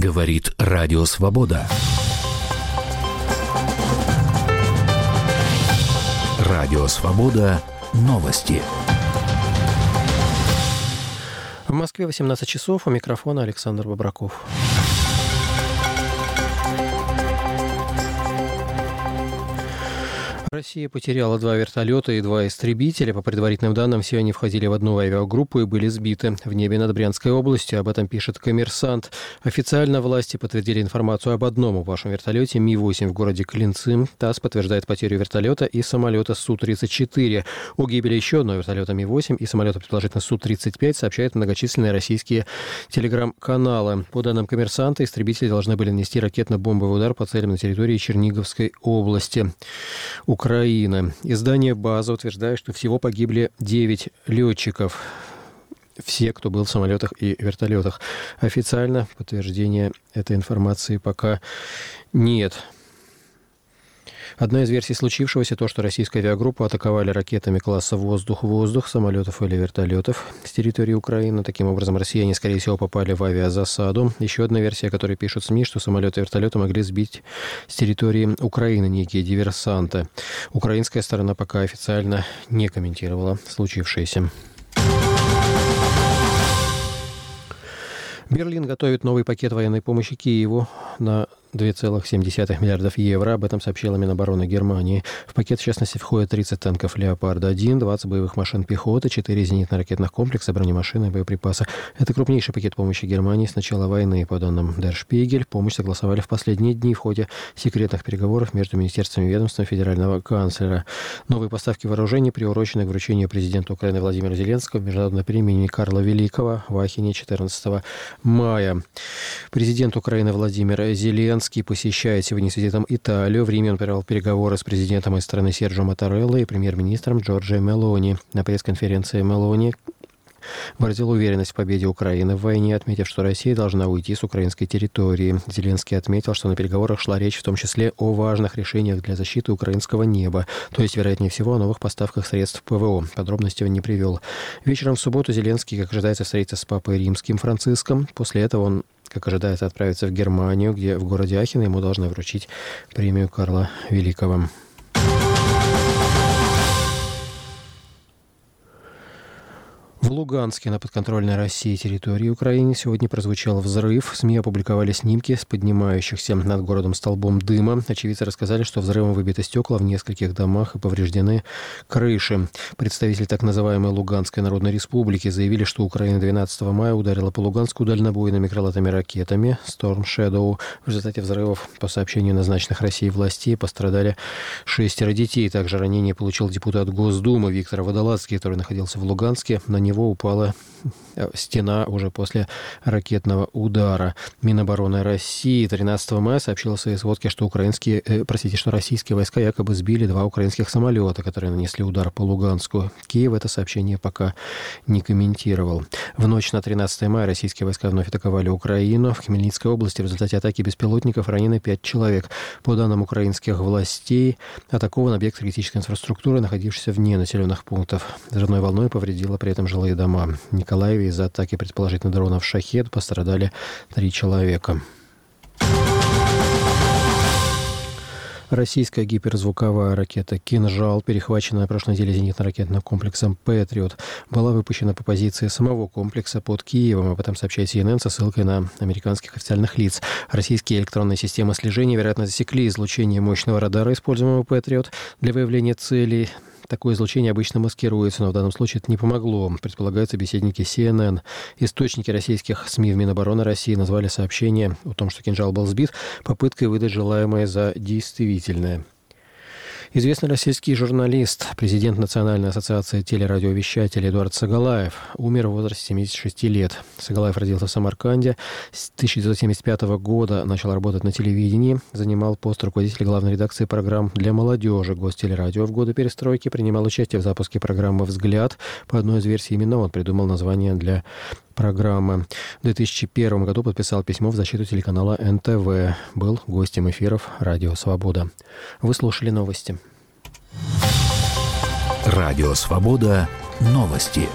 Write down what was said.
Говорит Радио Свобода. Радио Свобода. Новости. В Москве 18 часов. У микрофона Александр Бобраков. Россия потеряла 2 вертолета и 2 истребителя. По предварительным данным, все они входили в одну авиагруппу и были сбиты в небе над Брянской областью. Об этом пишет «Коммерсант». Официально власти подтвердили информацию об одном упавшем вертолете Ми-8 в городе Клинцы. ТАСС подтверждает потерю вертолета и самолета Су-34. О гибели еще одного вертолета Ми-8 и самолета, предположительно, Су-35, сообщают многочисленные российские телеграм-каналы. По данным «Коммерсанта», истребители должны были нанести ракетно-бомбовый удар по целям на территории Черниговской области. Украина. Издание «База» утверждает, что всего погибли 9 летчиков. Все, кто был в самолетах и вертолетах. Официально подтверждения этой информации пока нет. Одна из версий случившегося то, что российская авиагруппа атаковали ракетами класса «Воздух-воздух» самолетов или вертолетов с территории Украины. Таким образом, россияне, скорее всего, попали в авиазасаду. Еще одна версия, о которой пишут СМИ, что самолеты и вертолеты могли сбить с территории Украины некие диверсанты. Украинская сторона пока официально не комментировала случившееся. Берлин готовит новый пакет военной помощи Киеву на 2,7 миллиардов евро. Об этом сообщила Минобороны Германии. В пакет, в частности, входят 30 танков «Леопард-1», 20 боевых машин пехоты, 4 зенитно-ракетных комплекса, бронемашины и боеприпасы. Это крупнейший пакет помощи Германии с начала войны. По данным Der Spiegel, помощь согласовали в последние дни в ходе секретных переговоров между министерствами и ведомством федерального канцлера. Новые поставки вооружений приурочены к вручению президента Украины Владимира Зеленского в международной премии имени Карла Великого в Ахене 14 мая. Президент Украины Владимир Зеленский посещает сегодня с визитом Италию. В Риме он провел переговоры с президентом из страны Серджио Маттарелло и премьер-министром Джорджио Мелони. На пресс-конференции Мелони выразил уверенность в победе Украины в войне, отметив, что Россия должна уйти с украинской территории. Зеленский отметил, что на переговорах шла речь в том числе о важных решениях для защиты украинского неба, то есть, вероятнее всего, о новых поставках средств ПВО. Подробностей он не привел. Вечером в субботу Зеленский, как ожидается, встретится с папой римским Франциском. После этого он, как ожидается, отправится в Германию, где в городе Ахен ему должны вручить премию Карла Великого. В Луганске, на подконтрольной России территории Украины, сегодня прозвучал взрыв. В СМИ опубликовали снимки с поднимающихся над городом столбом дыма. Очевидцы рассказали, что взрывом выбиты стекла в нескольких домах и повреждены крыши. Представители так называемой Луганской Народной Республики заявили, что Украина 12 мая ударила по Луганску дальнобойными крылатыми ракетами Storm Shadow. В результате взрывов, по сообщению назначенных Россией властей, пострадали 6 детей. Также ранение получил депутат Госдумы Виктор Водолазский, который находился в Луганске. На него упала стена уже после ракетного удара. Минобороны России 13 мая сообщила в своей сводке, что российские войска якобы сбили 2 украинских самолета, которые нанесли удар по Луганску. Киев это сообщение пока не комментировал. В ночь на 13 мая российские войска вновь атаковали Украину. В Хмельницкой области в результате атаки беспилотников ранены 5 человек. По данным украинских властей, атакован объект критической инфраструктуры, находившийся вне населенных пунктов. Взрывной волной повредило при этом жилые дома. В Николаеве из-за атаки, предположительно, дронов «Шахед» пострадали 3 человека. Российская гиперзвуковая ракета «Кинжал», перехваченная на прошлой неделе зенитно-ракетным комплексом «Патриот», была выпущена по позиции самого комплекса под Киевом. Об этом сообщает CNN со ссылкой на американских официальных лиц. Российские электронные системы слежения, вероятно, засекли излучение мощного радара, используемого «Патриот», для выявления целей. Такое излучение обычно маскируется, но в данном случае это не помогло, предполагают собеседники CNN. Источники российских СМИ в Минобороны России назвали сообщение о том, что «Кинжал» был сбит, попыткой выдать желаемое за действительное. Известный российский журналист, президент Национальной ассоциации телерадиовещателей Эдуард Сагалаев умер в возрасте 76 лет. Сагалаев родился в Самарканде. С 1975 года начал работать на телевидении. Занимал пост руководителя главной редакции программ для молодежи Гостелерадио в годы перестройки. Принимал участие в запуске программы «Взгляд». По одной из версий, именно он придумал название для программы. В 2001 году подписал письмо в защиту телеканала НТВ. Был гостем эфиров «Радио Свобода». Вы слушали новости. Радио Свобода. Новости.